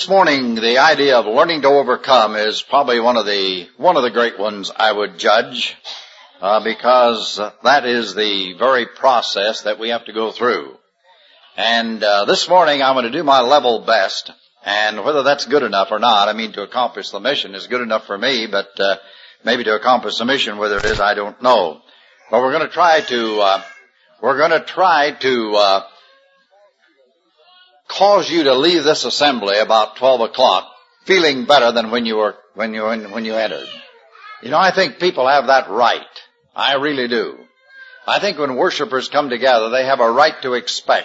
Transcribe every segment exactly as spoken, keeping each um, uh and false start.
This morning, the idea of learning to overcome is probably one of the one of the great ones, I would judge, uh, because that is the very process that we have to go through. And uh, this morning, I'm going to do my level best, and whether that's good enough or not, I mean, to accomplish the mission is good enough for me, but uh, maybe to accomplish the mission, whether it is, I don't know. But we're going to try to uh, we're going to try to uh, cause you to leave this assembly about twelve o'clock feeling better than when you were when you when you entered. You know, I think people have that right. I really do. I think when worshipers come together, they have a right to expect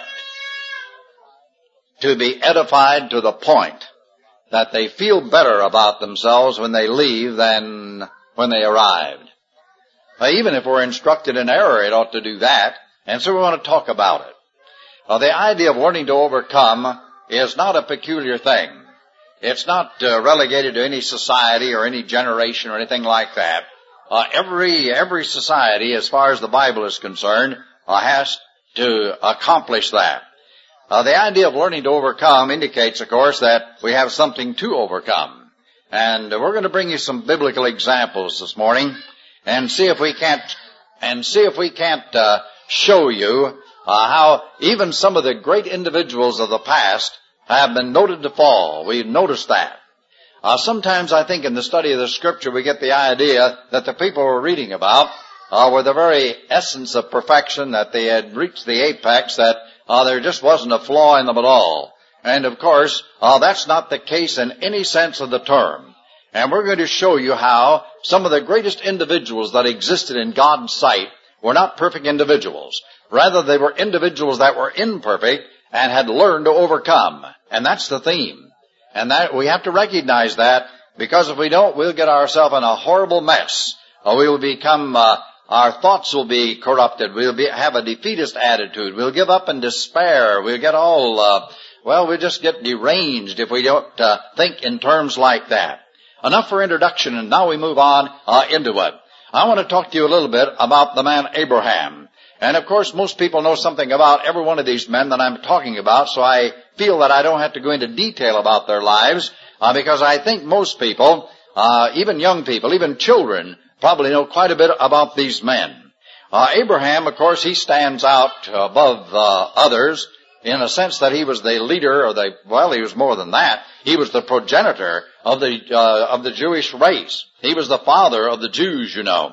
to be edified to the point that they feel better about themselves when they leave than when they arrived. Now, even if we're instructed in error, it ought to do that, and so we want to talk about it. Now, the idea of learning to overcome is not a peculiar thing. It's not uh, relegated to any society or any generation or anything like that. Uh, every every society, as far as the Bible is concerned, uh, has to accomplish that. Uh, the idea of learning to overcome indicates, of course, that we have something to overcome. And uh, we're going to bring you some biblical examples this morning and see if we can't and see if we can't uh, show you Uh, how even some of the great individuals of the past have been noted to fall. We've noticed that. Uh, sometimes I think in the study of the Scripture we get the idea that the people we're reading about uh, were the very essence of perfection, that they had reached the apex, that uh, there just wasn't a flaw in them at all. And of course, uh, that's not the case in any sense of the term. And we're going to show you how some of the greatest individuals that existed in God's sight were not perfect individuals. Rather, they were individuals that were imperfect and had learned to overcome. And that's the theme. And that we have to recognize that, because if we don't, we'll get ourselves in a horrible mess. Or we will become, uh, our thoughts will be corrupted. We'll be, have a defeatist attitude. We'll give up in despair. We'll get all, uh, well, we'll just get deranged if we don't uh, think in terms like that. Enough for introduction, and now we move on uh, into it. I want to talk to you a little bit about the man Abraham. And of course, most people know something about every one of these men that I'm talking about, so I feel that I don't have to go into detail about their lives, uh, because I think most people, uh, even young people, even children, probably know quite a bit about these men. Uh, Abraham, of course, he stands out above uh, others in a sense that he was the leader, or the, well, he was more than that. He was the progenitor of the, uh, of the Jewish race. He was the father of the Jews, you know.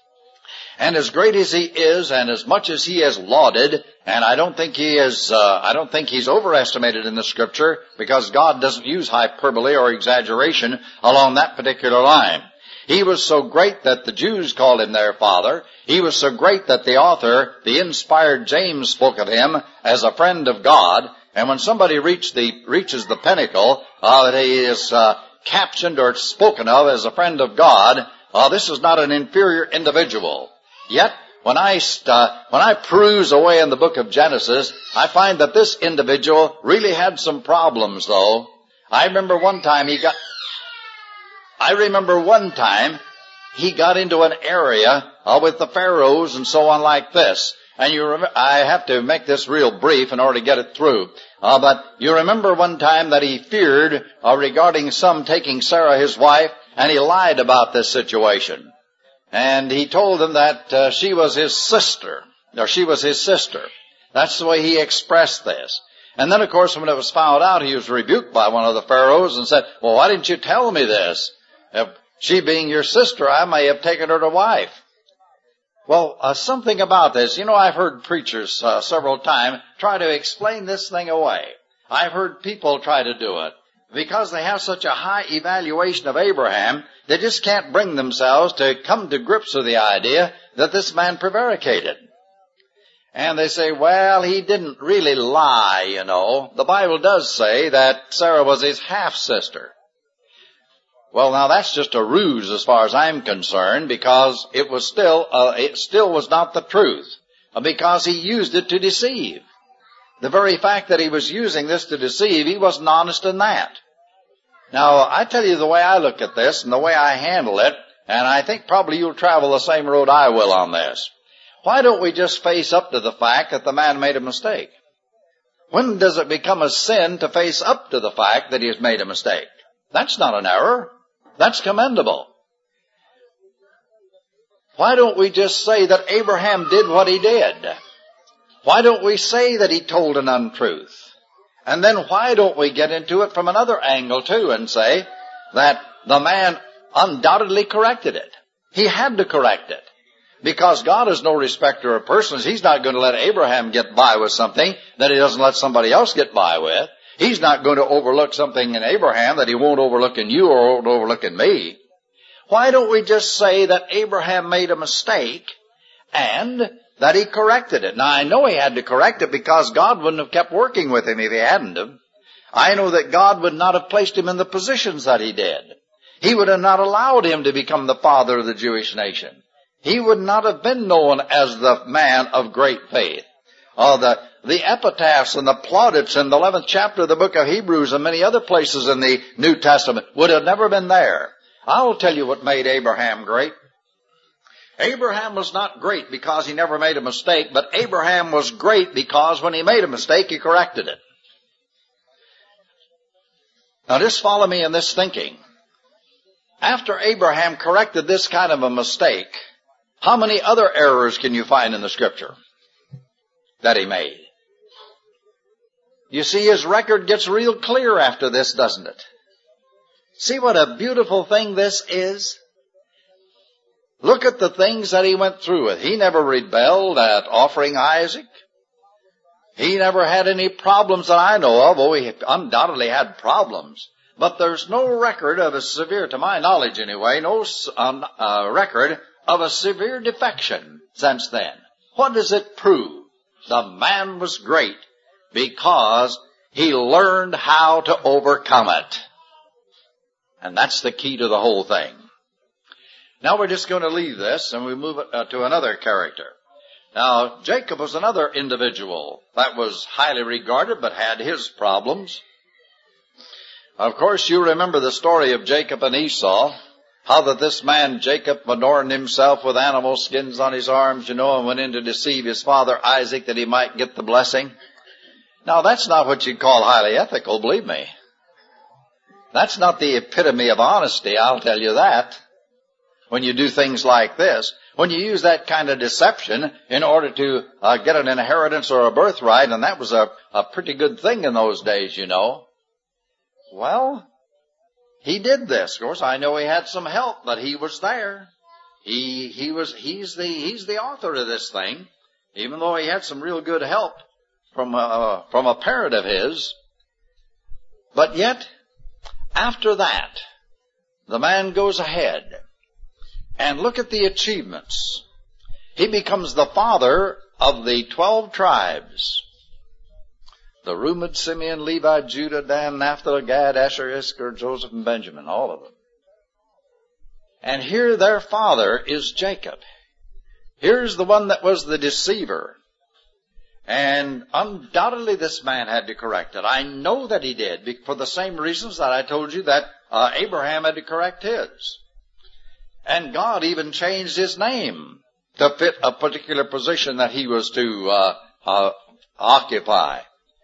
And as great as he is, and as much as he is lauded, and I don't think he is, uh, I don't think he's overestimated in the Scripture, because God doesn't use hyperbole or exaggeration along that particular line. He was so great that the Jews called him their father. He was so great that the author, the inspired James, spoke of him as a friend of God. And when somebody reach the, reaches the pinnacle, uh, that he is, uh, captioned or spoken of as a friend of God, uh, this is not an inferior individual. Yet, when I, uh, when I peruse away in the book of Genesis, I find that this individual really had some problems, though. I remember one time he got, I remember one time he got into an area uh, with the pharaohs and so on like this. And you remember, I have to make this real brief in order to get it through. Uh, but you remember one time that he feared uh, regarding some taking Sarah his wife, and he lied about this situation. And he told them that uh, she was his sister, or she was his sister. That's the way he expressed this. And then, of course, when it was found out, he was rebuked by one of the pharaohs and said, well, why didn't you tell me this? If she being your sister, I may have taken her to wife. Well, uh, something about this. You know, I've heard preachers uh, several times try to explain this thing away. I've heard people try to do it. Because they have such a high evaluation of Abraham, they just can't bring themselves to come to grips with the idea that this man prevaricated. And they say, well, he didn't really lie, you know. The Bible does say that Sarah was his half-sister. Well, now that's just a ruse as far as I'm concerned, because it was still, uh, it still was not the truth, because he used it to deceive. The very fact that he was using this to deceive, he wasn't honest in that. Now, I tell you the way I look at this and the way I handle it, and I think probably you'll travel the same road I will on this. Why don't we just face up to the fact that the man made a mistake? When does it become a sin to face up to the fact that he has made a mistake? That's not an error. That's commendable. Why don't we just say that Abraham did what he did? Why don't we say that he told an untruth? And then why don't we get into it from another angle too and say that the man undoubtedly corrected it? He had to correct it. Because God is no respecter of persons. He's not going to let Abraham get by with something that he doesn't let somebody else get by with. He's not going to overlook something in Abraham that he won't overlook in you or won't overlook in me. Why don't we just say that Abraham made a mistake and that he corrected it? Now, I know he had to correct it because God wouldn't have kept working with him if he hadn't have. I know that God would not have placed him in the positions that he did. He would have not allowed him to become the father of the Jewish nation. He would not have been known as the man of great faith. Oh, the, the epitaphs and the plaudits in the eleventh chapter of the book of Hebrews and many other places in the New Testament would have never been there. I'll tell you what made Abraham great. Abraham was not great because he never made a mistake, but Abraham was great because when he made a mistake, he corrected it. Now just follow me in this thinking. After Abraham corrected this kind of a mistake, how many other errors can you find in the Scripture that he made? You see, his record gets real clear after this, doesn't it? See what a beautiful thing this is? Look at the things that he went through with. He never rebelled at offering Isaac. He never had any problems that I know of. Oh, he undoubtedly had problems. But there's no record of a severe, to my knowledge anyway, no um, uh, record of a severe defection since then. What does it prove? The man was great because he learned how to overcome it. And that's the key to the whole thing. Now we're just going to leave this and we move uh, to another character. Now, Jacob was another individual that was highly regarded but had his problems. Of course, you remember the story of Jacob and Esau. How that this man Jacob adorned himself with animal skins on his arms, you know, and went in to deceive his father Isaac that he might get the blessing. Now, that's not what you'd call highly ethical, believe me. That's not the epitome of honesty, I'll tell you that. When you do things like this, when you use that kind of deception in order to uh, get an inheritance or a birthright, and that was a, a pretty good thing in those days, you know. Well, he did this. Of course, I know he had some help, but he was there. He, he was, he's the, he's the author of this thing, even though he had some real good help from, uh, from a parent of his. But yet, after that, the man goes ahead and look at the achievements. He becomes the father of the twelve tribes. The Reuben, Simeon, Levi, Judah, Dan, Naphtali, Gad, Asher, Issachar, Joseph, and Benjamin, all of them. And here their father is Jacob. Here's the one that was the deceiver. And undoubtedly this man had to correct it. I know that he did, for the same reasons that I told you that uh, Abraham had to correct his. And God even changed his name to fit a particular position that he was to uh, uh, occupy.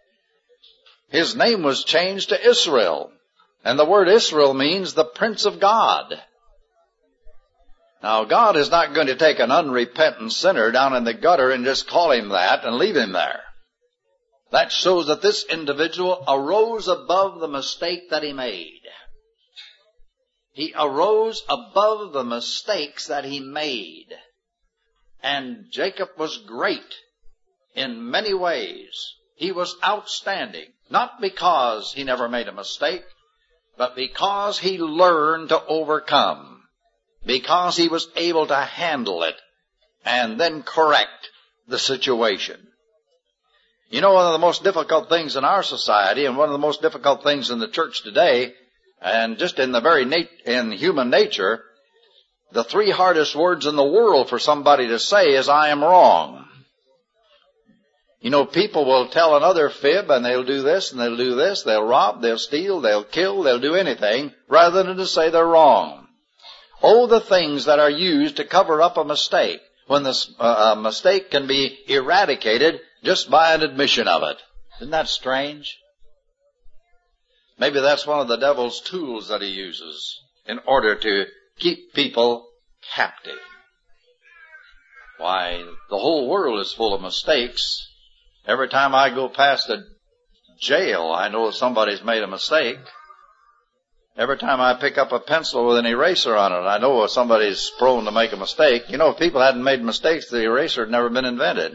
His name was changed to Israel. And the word Israel means the Prince of God. Now, God is not going to take an unrepentant sinner down in the gutter and just call him that and leave him there. That shows that this individual arose above the mistake that he made. He arose above the mistakes that he made. And Jacob was great in many ways. He was outstanding, not because he never made a mistake, but because he learned to overcome, because he was able to handle it and then correct the situation. You know, one of the most difficult things in our society and one of the most difficult things in the church today, and just in the very nat- in human nature, the three hardest words in the world for somebody to say is, I am wrong. You know, people will tell another fib and they'll do this and they'll do this. They'll rob, they'll steal, they'll kill, they'll do anything rather than to say they're wrong. Oh, the things that are used to cover up a mistake when the uh, mistake can be eradicated just by an admission of it. Isn't that strange? Maybe that's one of the devil's tools that he uses in order to keep people captive. Why, the whole world is full of mistakes. Every time I go past a jail, I know somebody's made a mistake. Every time I pick up a pencil with an eraser on it, I know somebody's prone to make a mistake. You know, if people hadn't made mistakes, the eraser had never been invented.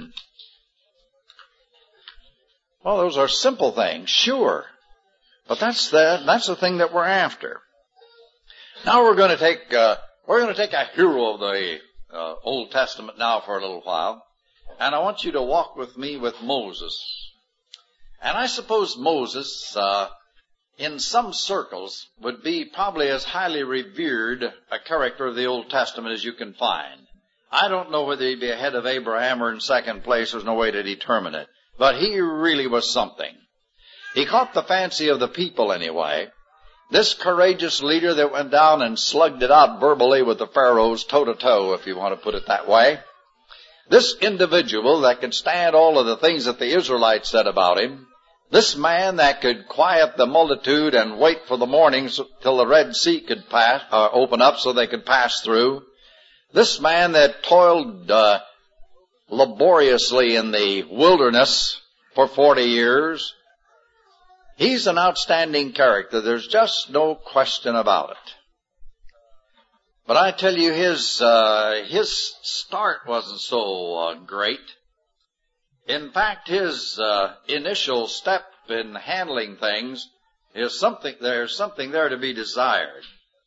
Well, those are simple things, sure. But that's the, that's the thing that we're after. Now we're going to take, uh, we're going to take a hero of the uh, Old Testament now for a little while. And I want you to walk with me with Moses. And I suppose Moses, uh, in some circles, would be probably as highly revered a character of the Old Testament as you can find. I don't know whether he'd be ahead of Abraham or in second place. There's no way to determine it. But he really was something. He caught the fancy of the people anyway. This courageous leader that went down and slugged it out verbally with the pharaohs toe-to-toe, if you want to put it that way. This individual that could stand all of the things that the Israelites said about him. This man that could quiet the multitude and wait for the morning till the Red Sea could pass, uh, open up so they could pass through. This man that toiled uh, laboriously in the wilderness for forty years. He's an outstanding character. There's just no question about it. But I tell you, his uh, his start wasn't so uh, great. In fact, his uh, initial step in handling things is something. There's something there to be desired.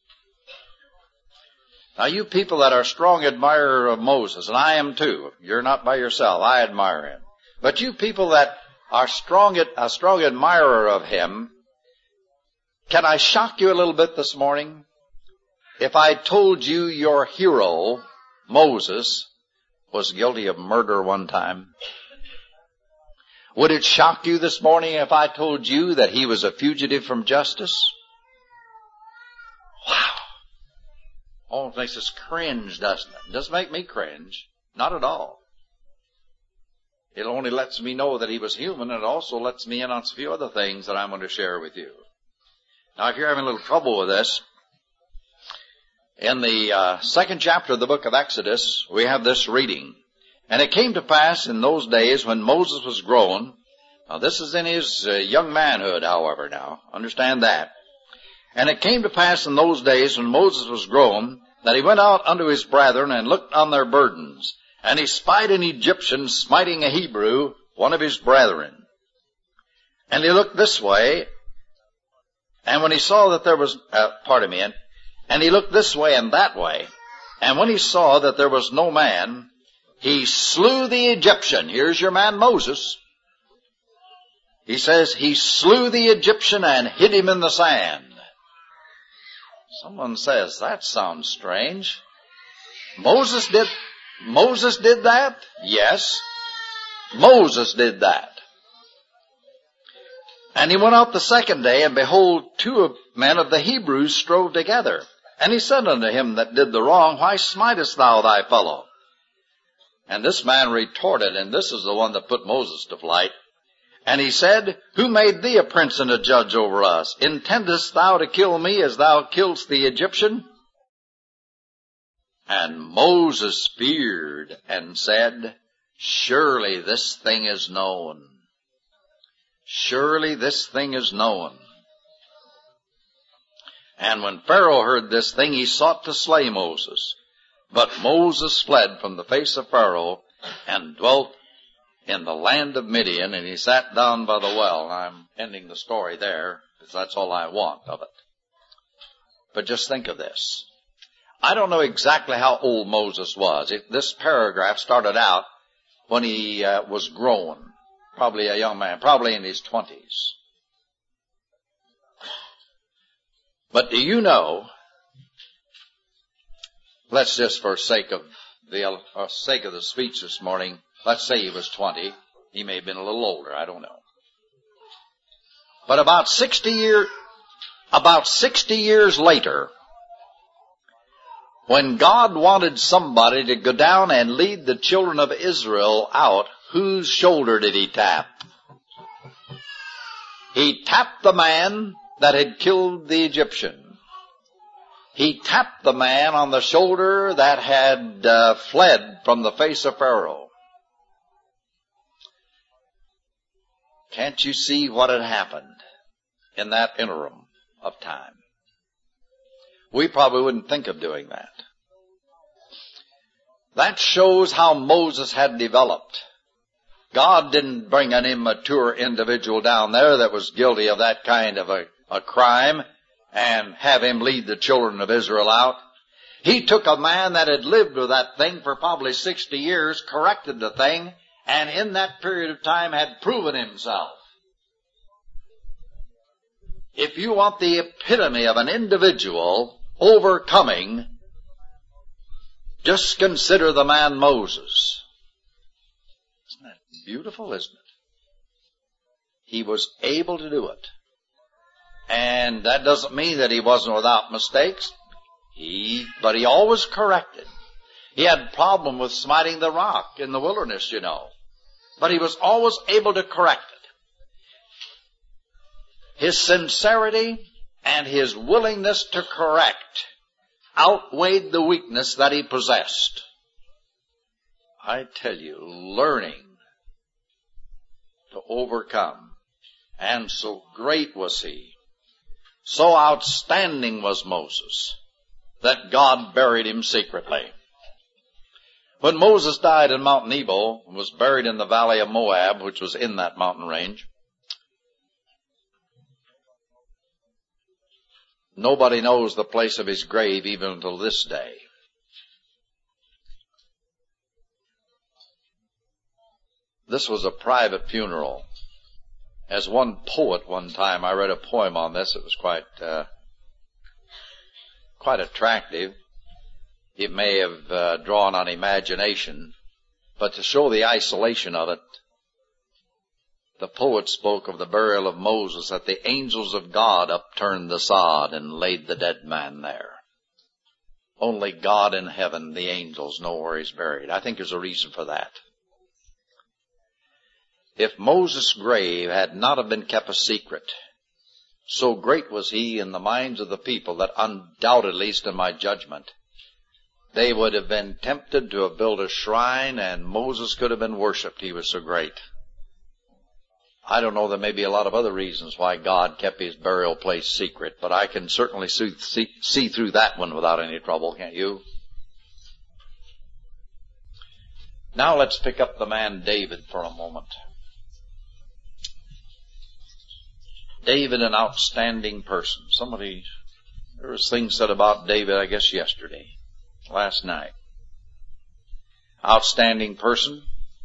Now, you people that are strong admirers of Moses, and I am too. You're not by yourself. I admire him. But you people that are strong, a strong admirer of him, can I shock you a little bit this morning? If I told you your hero, Moses, was guilty of murder one time, would it shock you this morning if I told you that he was a fugitive from justice? Wow. Oh, it makes us cringe, doesn't it? It doesn't make me cringe. Not at all. It only lets me know that he was human, and it also lets me in on a few other things that I'm going to share with you. Now, if you're having a little trouble with this, in the uh, second chapter of the book of Exodus, we have this reading. And it came to pass in those days when Moses was grown. Now, this is in his uh, young manhood, however, now. Understand that. And it came to pass in those days when Moses was grown, that he went out unto his brethren and looked on their burdens. And he spied an Egyptian smiting a Hebrew, one of his brethren. And he looked this way, and when he saw that there was, uh, pardon me, and he looked this way and that way, and when he saw that there was no man, he slew the Egyptian. Here's your man Moses. He says he slew the Egyptian and hid him in the sand. Someone says, that sounds strange. Moses did, Moses did that? Yes. Moses did that. And he went out the second day, and behold, two men of the Hebrews strove together. And he said unto him that did the wrong, Why smitest thou thy fellow? And this man retorted, and this is the one that put Moses to flight. And he said, Who made thee a prince and a judge over us? Intendest thou to kill me as thou killedst the Egyptian? And Moses feared and said, Surely this thing is known. Surely this thing is known. And when Pharaoh heard this thing, he sought to slay Moses. But Moses fled from the face of Pharaoh and dwelt in the land of Midian, and he sat down by the well. I'm ending the story there, because that's all I want of it. But just think of this. I don't know exactly how old Moses was. It, this paragraph started out when he uh, was grown, probably a young man, probably in his twenties. But do you know, let's just for sake of the uh, sake of the speech this morning, let's say he was twenty. He may have been a little older, I don't know. But about sixty years, about sixty years later, when God wanted somebody to go down and lead the children of Israel out, whose shoulder did he tap? He tapped the man that had killed the Egyptian. He tapped the man on the shoulder that had uh, fled from the face of Pharaoh. Can't you see what had happened in that interim of time? We probably wouldn't think of doing that. That shows how Moses had developed. God didn't bring an immature individual down there that was guilty of that kind of a, a crime and have him lead the children of Israel out. He took a man that had lived with that thing for probably sixty years, corrected the thing, and in that period of time had proven himself. If you want the epitome of an individual overcoming, just consider the man Moses. Isn't that beautiful, isn't it? He was able to do it. And that doesn't mean that he wasn't without mistakes. He, but he always corrected. He had a problem with smiting the rock in the wilderness, you know. But he was always able to correct it. His sincerity and his willingness to correct outweighed the weakness that he possessed. I tell you, learning to overcome. And so great was he, so outstanding was Moses, that God buried him secretly. When Moses died in Mount Nebo and was buried in the valley of Moab, which was in that mountain range, nobody knows the place of his grave even until this day. This was a private funeral. As one poet one time, I read a poem on this. It was quite, uh, quite attractive. It may have uh, drawn on imagination, but to show the isolation of it, the poet spoke of the burial of Moses, that the angels of God upturned the sod and laid the dead man there. Only God in heaven, the angels, know where he's buried. I think there's a reason for that. If Moses' grave had not have been kept a secret, so great was he in the minds of the people that undoubtedly, at least in my judgment, they would have been tempted to have built a shrine and Moses could have been worshipped. He was so great. I don't know, there may be a lot of other reasons why God kept his burial place secret, but I can certainly see, see, see through that one without any trouble, can't you? Now let's pick up the man David for a moment. David, an outstanding person. Somebody, there was things said about David, I guess yesterday, last night. Outstanding person.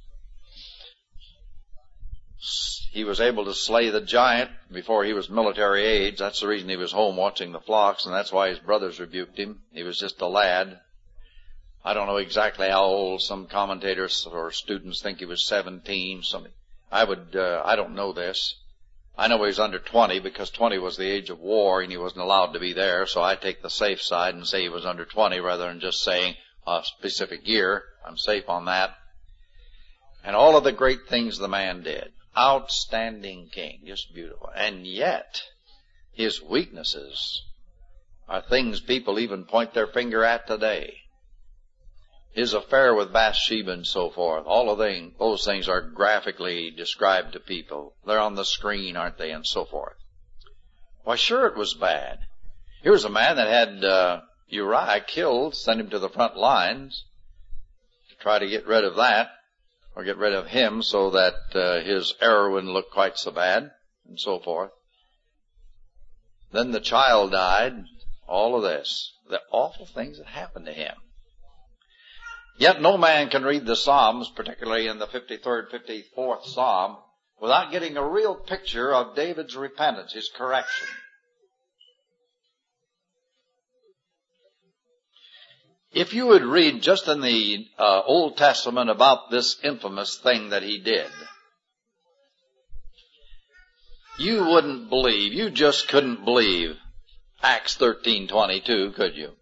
He was able to slay the giant before he was military age. That's the reason he was home watching the flocks, and that's why his brothers rebuked him. He was just a lad. I don't know exactly how old. Some commentators or students think he was seventeen. Some, I would, uh, I don't know this. I know he was under twenty because twenty was the age of war and he wasn't allowed to be there, so I take the safe side and say he was under twenty rather than just saying a specific year. I'm safe on that. And all of the great things the man did. Outstanding king, just beautiful. And yet, his weaknesses are things people even point their finger at today. His affair with Bathsheba and so forth, all of things, those things are graphically described to people. They're on the screen, aren't they, and so forth. Why, sure it was bad. Here's a man that had uh, Uriah killed, sent him to the front lines to try to get rid of that, or get rid of him so that uh, his error wouldn't look quite so bad, and so forth. Then the child died, all of this. The awful things that happened to him. Yet no man can read the Psalms, particularly in the fifty-third, fifty-fourth Psalm, without getting a real picture of David's repentance, his correction. If you would read just in the uh, Old Testament about this infamous thing that he did, you wouldn't believe, you just couldn't believe Acts thirteen twenty-two, could you?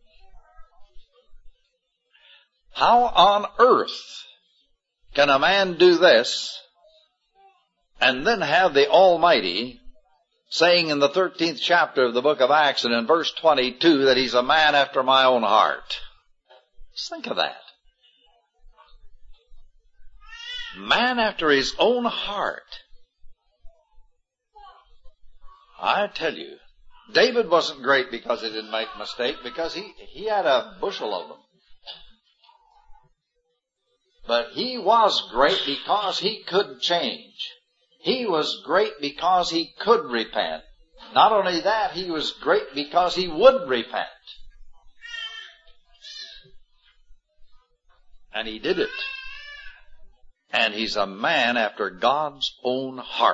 How on earth can a man do this and then have the Almighty saying in the thirteenth chapter of the book of Acts and in verse twenty-two that he's a man after my own heart. Just think of that. Man after his own heart. I tell you, David wasn't great because he didn't make a mistake, because he, he had a bushel of them. But he was great because he could change. He was great because he could repent. Not only that, he was great because he would repent. And he did it. And he's a man after God's own heart.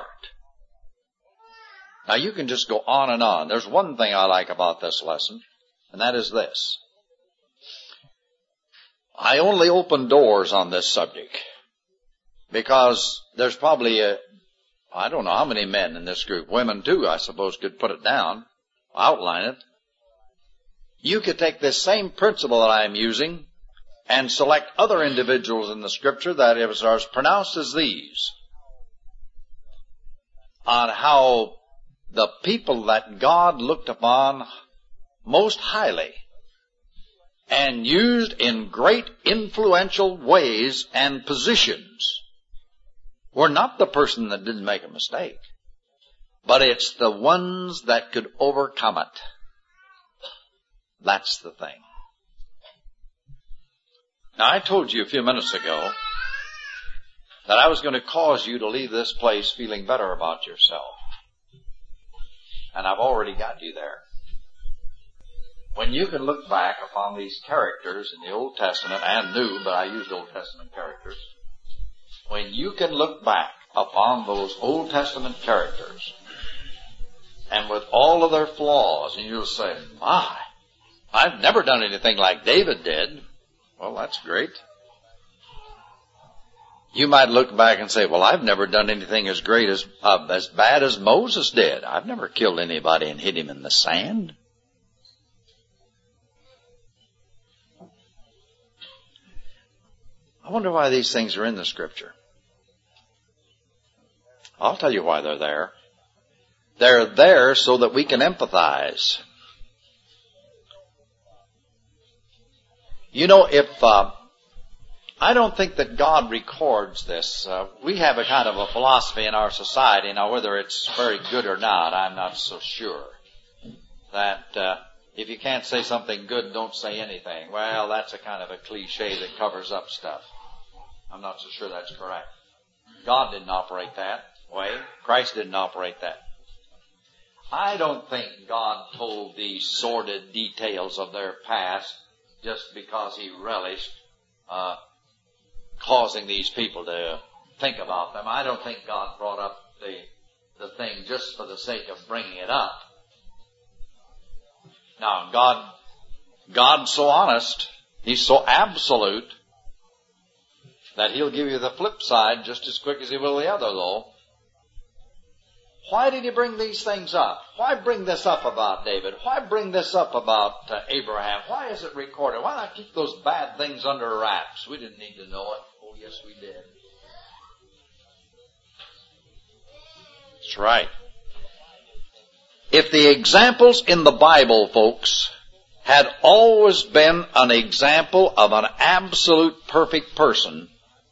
Now you can just go on and on. There's one thing I like about this lesson, and that is this. I only open doors on this subject because there's probably a, I don't know how many men in this group, women too, I suppose, could put it down, outline it. You could take this same principle that I'm using and select other individuals in the Scripture that are as pronounced as these on how the people that God looked upon most highly and used in great influential ways and positions were not the person that didn't make a mistake, but it's the ones that could overcome it. That's the thing. Now, I told you a few minutes ago that I was going to cause you to leave this place feeling better about yourself. And I've already got you there. When you can look back upon these characters in the Old Testament and New, but I used Old Testament characters. When you can look back upon those Old Testament characters and with all of their flaws, and you'll say, my, I've never done anything like David did. Well, that's great. You might look back and say, well, I've never done anything as great as, uh, as bad as Moses did. I've never killed anybody and hit him in the sand. I wonder why these things are in the Scripture. I'll tell you why they're there. They're there so that we can empathize. You know, if, uh, I don't think that God records this. Uh, we have a kind of a philosophy in our society, now whether it's very good or not, I'm not so sure, that uh, if you can't say something good, don't say anything. Well, that's a kind of a cliche that covers up stuff. I'm not so sure that's correct. God didn't operate that way. Christ didn't operate that. I don't think God told these sordid details of their past just because he relished uh, causing these people to think about them. I don't think God brought up the the thing just for the sake of bringing it up. Now, God, God's so honest, he's so absolute, that he'll give you the flip side just as quick as he will the other, though. Why did he bring these things up? Why bring this up about David? Why bring this up about uh, Abraham? Why is it recorded? Why not keep those bad things under wraps? We didn't need to know it. Oh, yes, we did. That's right. If the examples in the Bible, folks, had always been an example of an absolute perfect person,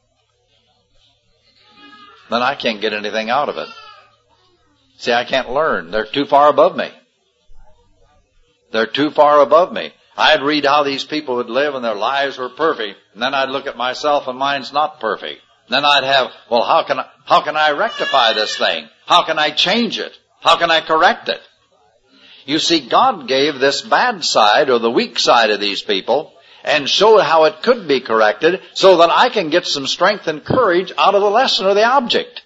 then I can't get anything out of it. See, I can't learn. They're too far above me. They're too far above me. I'd read how these people would live and their lives were perfect, and then I'd look at myself and mine's not perfect. Then I'd have, well, how can I, how can I rectify this thing? How can I change it? How can I correct it? You see, God gave this bad side or the weak side of these people and showed how it could be corrected so that I can get some strength and courage out of the lesson or the object.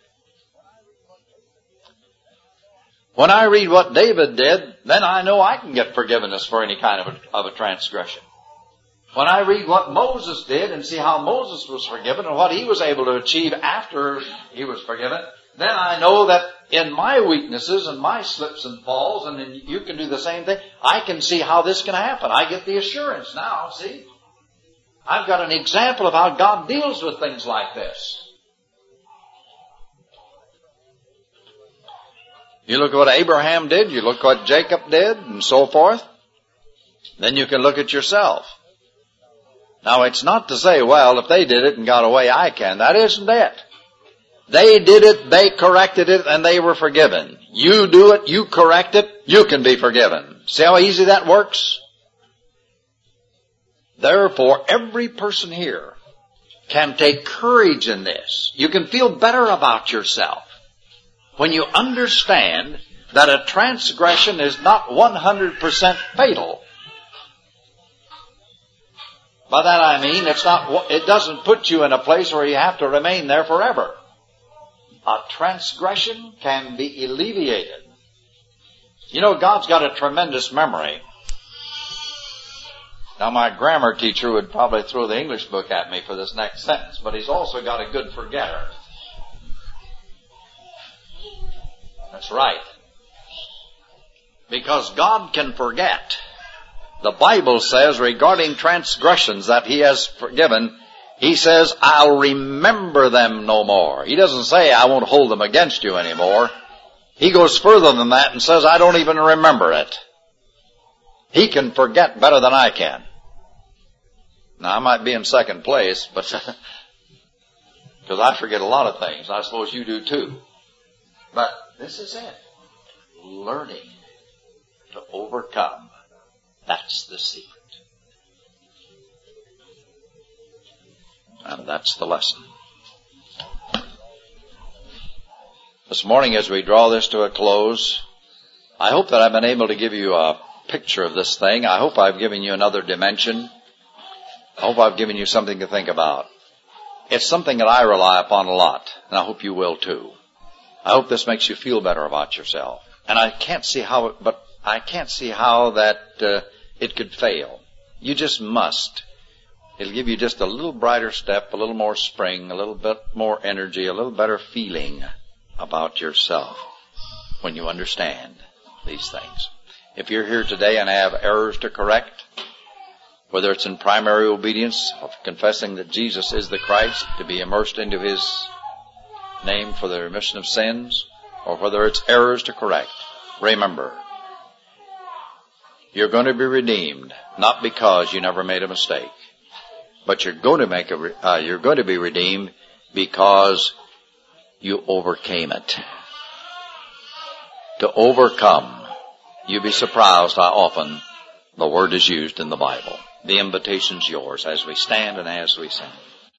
When I read what David did, then I know I can get forgiveness for any kind of a, of a transgression. When I read what Moses did and see how Moses was forgiven and what he was able to achieve after he was forgiven, then I know that in my weaknesses and my slips and falls, and then you can do the same thing, I can see how this can happen. I get the assurance now, see? I've got an example of how God deals with things like this. You look at what Abraham did, you look at what Jacob did, and so forth. Then you can look at yourself. Now, it's not to say, well, if they did it and got away, I can. That isn't it. They did it, they corrected it, and they were forgiven. You do it, you correct it, you can be forgiven. See how easy that works? Therefore, every person here can take courage in this. You can feel better about yourself when you understand that a transgression is not one hundred percent fatal. By that I mean, it's not, it doesn't put you in a place where you have to remain there forever. A transgression can be alleviated. You know, God's got a tremendous memory. Now, my grammar teacher would probably throw the English book at me for this next sentence, but he's also got a good forgetter. That's right. Because God can forget. The Bible says regarding transgressions that He has forgiven, He says, I'll remember them no more. He doesn't say, I won't hold them against you anymore. He goes further than that and says, I don't even remember it. He can forget better than I can. Now, I might be in second place, but because I forget a lot of things. I suppose you do too. But this is it. Learning to overcome. That's the secret. And that's the lesson. This morning, as we draw this to a close, I hope that I've been able to give you a picture of this thing. I hope I've given you another dimension. I hope I've given you something to think about. It's something that I rely upon a lot, and I hope you will too. I hope this makes you feel better about yourself. And I can't see how, it, but I can't see how that uh, it could fail. You just must. It'll give you just a little brighter step, a little more spring, a little bit more energy, a little better feeling about yourself when you understand these things. If you're here today and have errors to correct, whether it's in primary obedience of confessing that Jesus is the Christ, to be immersed into His name for the remission of sins, or whether it's errors to correct, remember, you're going to be redeemed, not because you never made a mistake, but you're going to make a, uh, you're going to be redeemed because you overcame it. To overcome, you'd be surprised how often the word is used in the Bible. The invitation's yours as we stand and as we sing.